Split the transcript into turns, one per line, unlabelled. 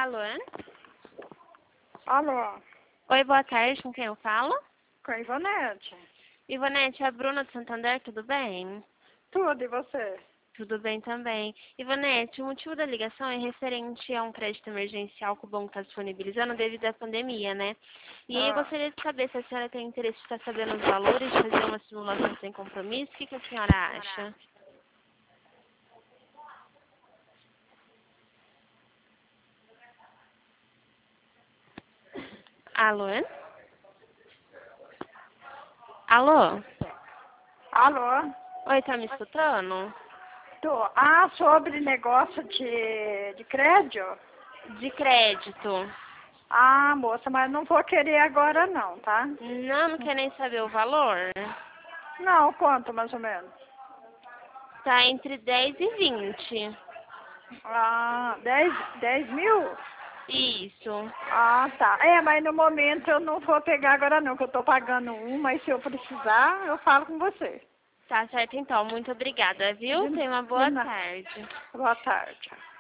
Alô?
Alô,
Oi, boa tarde, com quem eu falo?
com a Ivonete.
Ivonete, é a Bruna do Santander, tudo bem?
Tudo, e você?
Tudo bem também. Ivonete, o motivo da ligação é referente a um crédito emergencial que o banco está disponibilizando devido à pandemia, né? E aí eu
Ah,
gostaria de saber se a senhora tem interesse em ficar sabendo os valores, fazer uma simulação sem compromisso, o que a senhora acha? Alô? Alô?
alô,
Oi, tá me escutando?
tô. Ah, sobre negócio de crédito?
De crédito.
Ah, moça, mas não vou querer agora não, tá?
Não quer nem saber o valor?
Não, quanto mais ou menos?
Tá entre 10 e 20.
Ah, 10 mil?
Isso.
Ah, tá. É, mas no momento eu não vou pegar agora não, que eu tô pagando mas se eu precisar, eu falo com você.
Tá certo então, muito obrigada, viu? Tenha uma
De
boa
nada.
tarde.
Boa tarde.